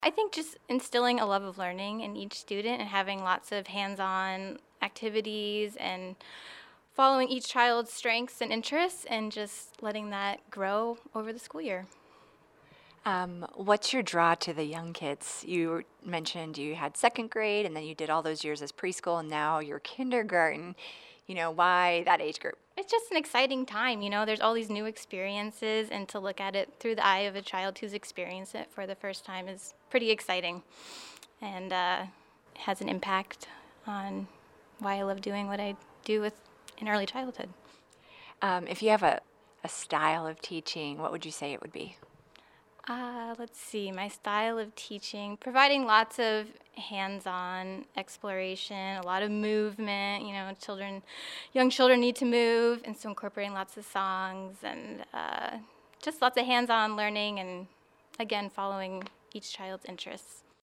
I think just instilling a love of learning in each student and having lots of hands-on activities and following each child's strengths and interests and just letting that grow over the school year. What's your draw to the young kids? You mentioned you had second grade and then you did all those years as preschool and now you're kindergarten. Why that age group? It's just an exciting time, there's all these new experiences, and to look at it through the eye of a child who's experienced it for the first time is pretty exciting, and has an impact on why I love doing what I do with in early childhood. If you have a style of teaching, what would you say it would be? Let's see, my style of teaching, providing lots of hands-on exploration, a lot of movement, young children need to move, and so incorporating lots of songs and just lots of hands-on learning and, again, following each child's interests.